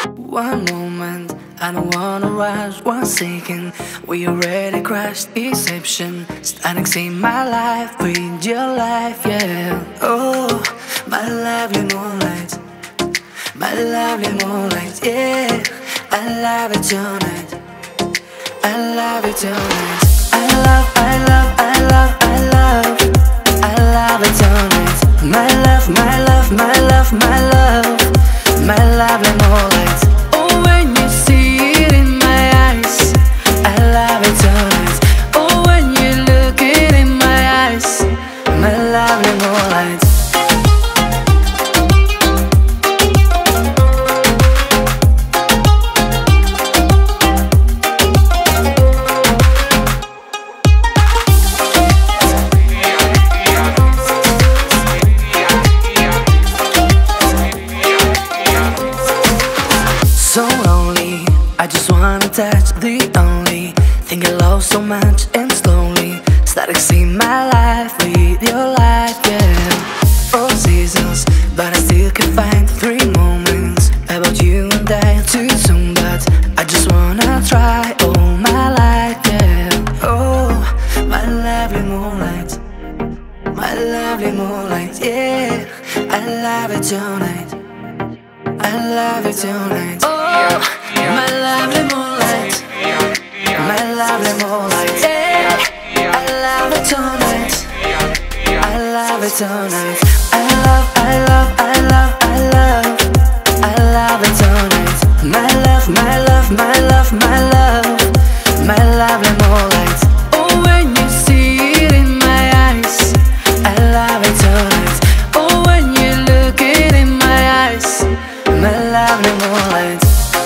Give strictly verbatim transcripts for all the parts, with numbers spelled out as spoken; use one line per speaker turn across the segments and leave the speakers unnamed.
One moment, I don't wanna rush. One second, we already crashed. Deception, starting see my life with your life, yeah. Oh, my lovely moonlight, my lovely moonlight, yeah. I love it tonight, I love it tonight. I love, I love, I love, I love, I love it tonight. My love, my love, my love, my love, my lovely moonlight. Oh, when you see it in my eyes, I love it tonight. Oh, when you look it in my eyes, my lovely moonlight. So lonely, I just wanna touch the only thing I love so much, and slowly started to see my life with your light, yeah. Four seasons, but I still can find three moments about you and I. Too soon, but I just wanna try all my life, yeah. Oh, my lovely moonlight, my lovely moonlight, yeah. I love it tonight, I love it tonight. Oh, my lovely moonlight, my lovely moonlight, yeah. I love it tonight, I love it tonight. I love, I love, I love, I love, I love it tonight. My love, my love, my love, my love, my lovely moonlight. Oh, when you see it in my eyes, I love it tonight. Oh, when you look it in my eyes, my lovely moonlight.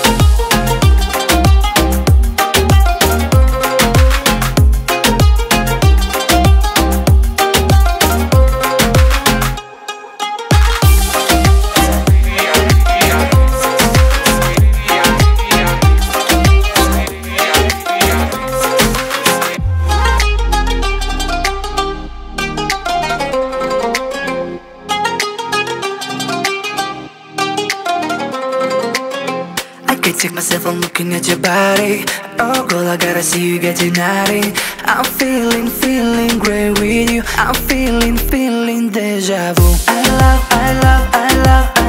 I can't take myself from looking at your body. Oh girl, I gotta see you getting naughty. I'm feeling, feeling great with you. I'm feeling, feeling deja vu. I love, I love, I love, I